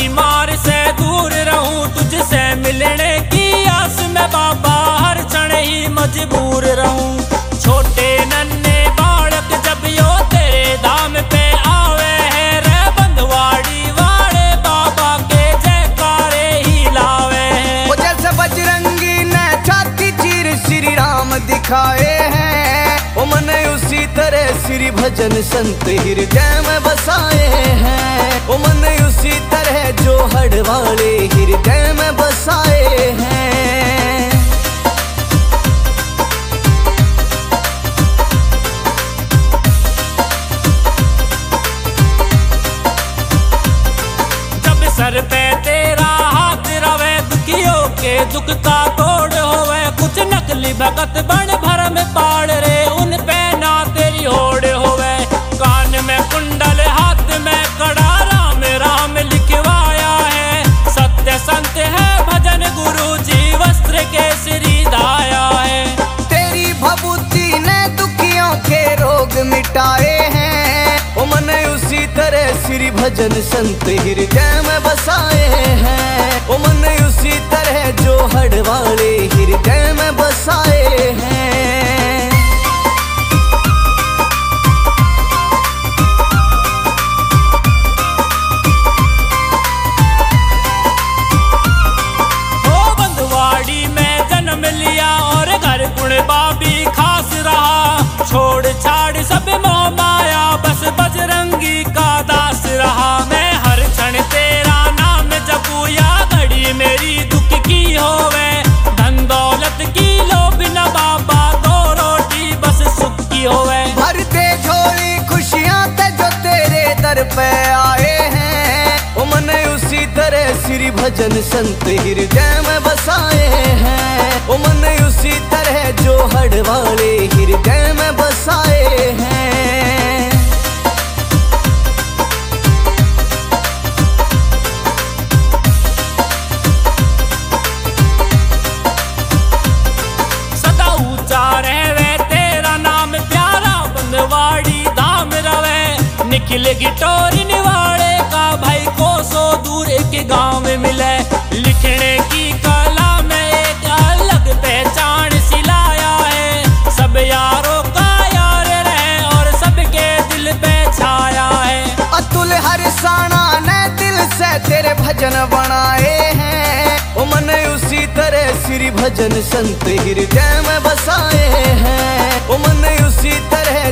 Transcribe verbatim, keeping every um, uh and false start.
की मार से दूर रहूं, तुझसे मिलने की आस में बाबा हर क्षण ही मजबूर रहूं। छोटे नन्हे बालक जब यो तेरे धाम पे आवे है रे, बंधवाड़ी वाले बाबा के जयकारे ही लावे हैं। वो जैसे बजरंगी ने छाती चीर श्री राम दिखाए हैं, वो मन उसी तरह श्री भजन संत हृदय में बसाए हैं। वो मन उसी तरह जो हड़ वाले हृदय में बसाए हैं। जब सर पे तेरा हाथ रवे, दुखियों के दुख का तोड़ होवे, कुछ नकली भगत बन भरम पाड़ रे, उन पे ना तेरी होड़ होवे। कान में कुंडल हाथ में कड़ा, राम राम लिखवाया है, सत्य संत है भजन गुरु जी वस्त्र के श्री धाया है। तेरी भभूति ने दुखियों के रोग मिटाए हैं, वो मन उसी तरह श्री भजन संत हृदय में बसाए हैं। वो मन उसी तरह जो हड़ वाले हृदय में बसाए हैं। ओ बंधवाड़ी में जन्म लिया और घर गुण बाबी खास रहा, छोड़ छाड़ सब मोह माया बस बजरंगी का दास रहा। मैं हर क्षण तेरा नाम जपू, या घड़ी मेरी दुख की होवे, धन दौलत की लोभ न बाबा, दो रोटी बस सुख की होवे। भर दे झोली खुशियां ते जो तेरे दर पे आए हैं, वो मन उसी तरह श्री भजन संत हृदय में बसाए हैं। वो मन उसी तरह जो हड़ वाले हृदय में बसाए हैं। सदा ऊंचा रहे तेरा नाम प्यारा, बंधवाड़ी धाम रवे, निखिल गिटोरी निवाड़े का भाई को सो दूर एक गांव में मिले। लिखने की कला में एक अलग पहचान सिलाया है, सब यारों का यार रहे और सबके दिल पे छाया है। अतुल हरसाना ने दिल से तेरे भजन बनाए हैं, वो मन उसी तरह श्री भजन संत हृदय में बसाए हैं। वो मन उसी तरह